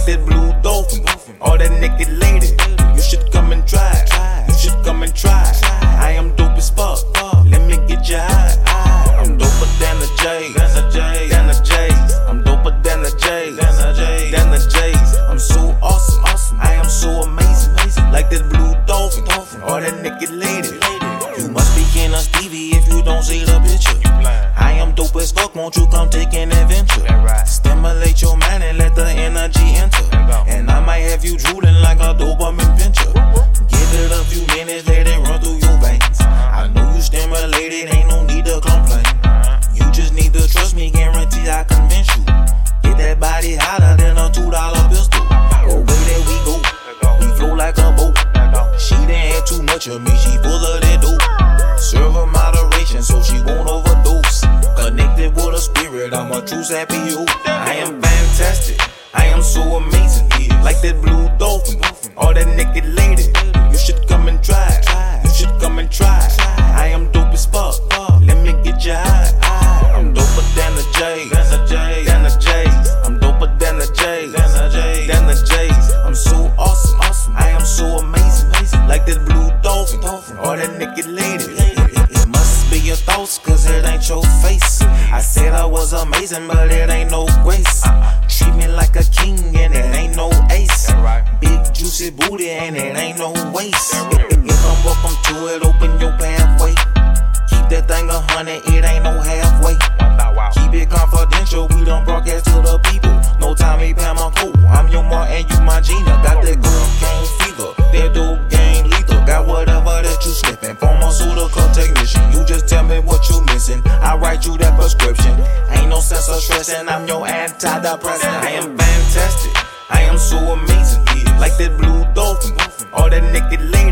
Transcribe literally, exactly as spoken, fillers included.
like that blue dolphin, or that naked lady. You should come and try, you should come and try. I am dope as fuck, let me get you high. I'm doper than the J's, than the J's, than the J's. I'm doper than the J's, than the J's, than the J's. I'm so awesome, awesome. I am so amazing, like that blue dolphin, or that naked lady. You must be Ken or Stevie if you don't see the picture. I am dope as fuck, won't you come take an adventure? Stimulate your mind and let the energy enter. And I might have you drooling like a dopamine pincher. Give it a few minutes, let it run through your veins. I know you stimulated, ain't no need to complain. You just need to trust me, guarantee I convince you. Get that body hotter than a two dollar pistol. Away there we go, we flow like a boat. She didn't have too much of me, she full of that dope. Serve her moderation so she won't overdose. Connected with a spirit, I'm a true sappy yo. I am fantastic, I am so amazing, like that blue dolphin, or that naked lady. You should come and try, you should come and try. I am dope as fuck, let me get you high. I'm doper than the J's, than the J's, than the J's. I'm doper than the J's, than the J's, than the J's. I'm so awesome, awesome. I am so amazing, like that blue dolphin, or that naked lady. It must be your thoughts, cause it ain't your face. I said I was amazing, but it ain't no grace. Treat me like a king and it ain't no ace. Big juicy booty and it ain't no waste. If I'm welcome to it, open your pathway. Keep that thing a hundred, it ain't no halfway. Keep it confidential, we don't broadcast to the people. No Tommy Pam or Cole, I'm your Mark and you my Gina. Got that cocaine fever, that dope game lethal. Got whatever that you slipping, pharmaceutical technician. You just tell me what you missing, I write you that prescription. Ain't no sense of stressing, I'm your antidepressant. I am fantastic, I am so amazing, like that blue dolphin, or that naked lady.